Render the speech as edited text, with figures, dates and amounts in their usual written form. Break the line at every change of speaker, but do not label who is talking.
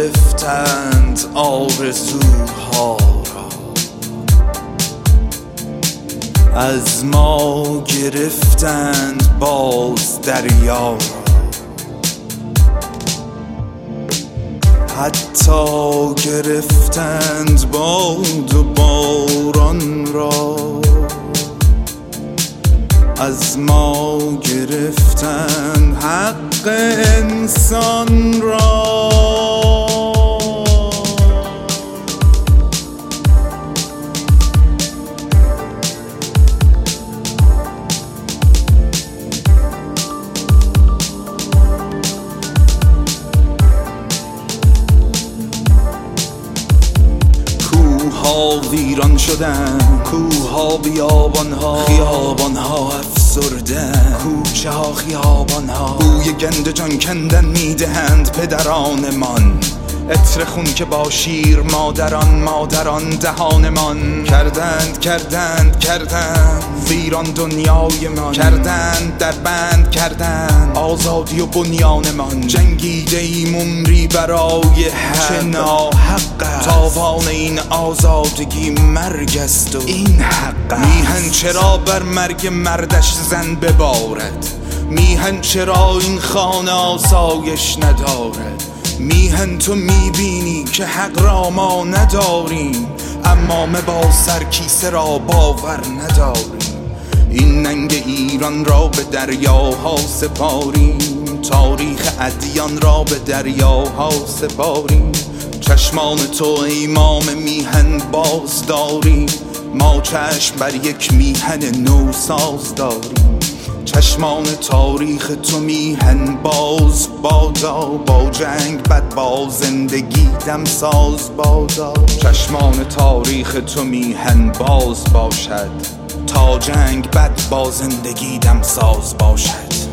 گرفتند آرزوها را، از ما گرفتند باز دریا را، حتی گرفتند باد و باران را، از ما گرفتند حق انسان را. کوه‌ها ویران شدن، کوه‌ها بیابان‌ها، خیابان‌ها افسردن، کوچه‌ها خیابان‌ها بوی گند جان کندن میدهند پدرانمان، عطر خون که با شیر مادران دهانمان کردند ویران دنیای من، کردند در بند کردند آزادی و بنیانمان. جنگیده ایم عمری برای حق، ناحق تاوان این آزادگی مرگ است و این حق. میهن چرا بر مرگ مردش زن ببارد، میهن چرا این خانه آسایش ندارد. میهن تو میبینی که حق را ما نداریم، امامه با سرکیسه را باور نداریم. این ننگ ایران را به دریاها سپاریم، تاریخ ادیان را به دریاها سپاریم. چشمان تو ایمام میهن باز داریم، ما چشم بر یک میهن نو ساز داریم. چشمان تاریخ تو میهن باز بادا، با جنگ بد با زندگی دم ساز بادا. چشمان تاریخ تو میهن باز باشد، تا جنگ بد با زندگی دم ساز باشد.